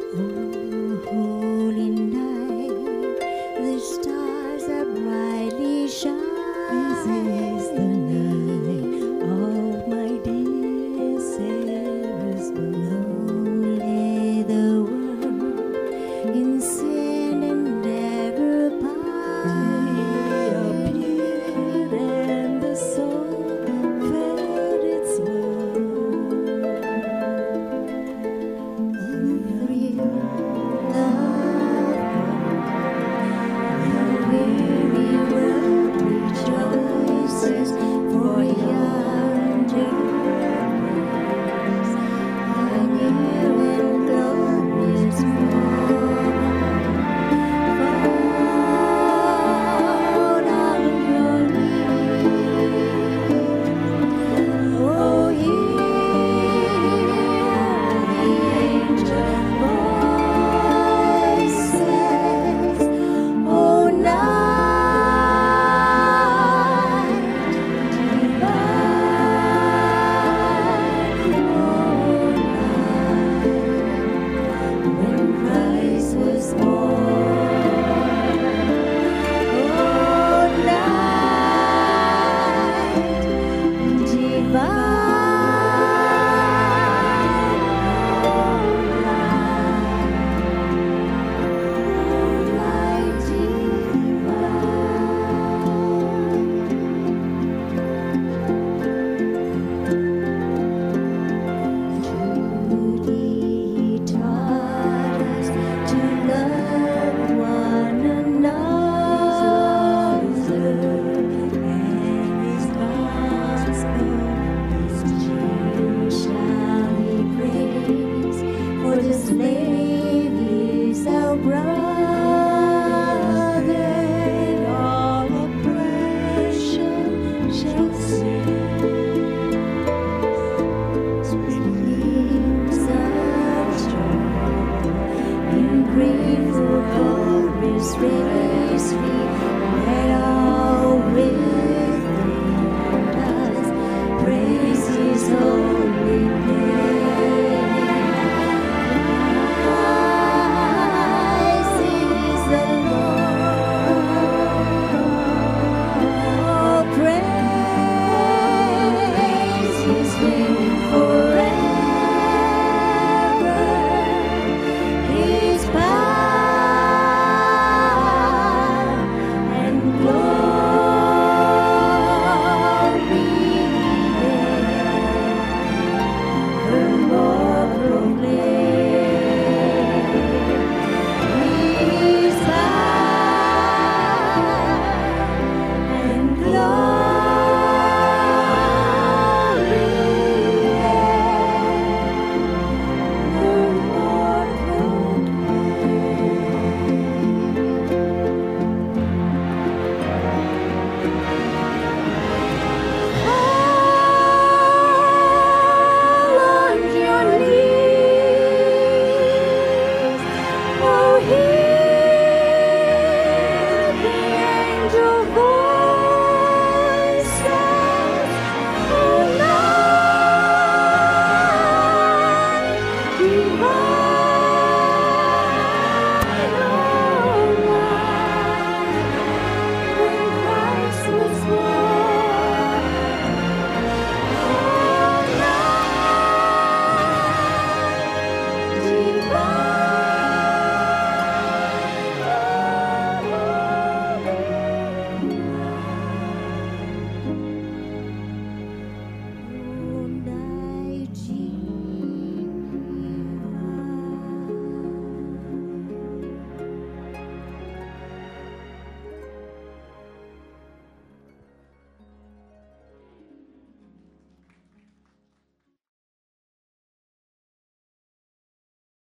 Oh, holy night, the stars are brightly shining. This is the night of my dear Savior's birth. Only the world in sin and ever He appeared and the soul felt its worth. The weary world rejoices, for yonder breaks a new and glorious morn. Fall on your knees, oh, hear the angel voices, oh, night divine, oh, night when Christ was born, oh, night divine. He taught us to love one another, and His gospel, His cheer shall He praise, for the slave is our brother, and all oppression shall cease. Streams of joy in grateful glorious race we let all within us praise His holy name. Christ is the Lord. Oh, praise His name forever. His power and glory evermore proclaim. His power and glory evermore Fall on your knees, oh, hear the angel voices, oh, night divine.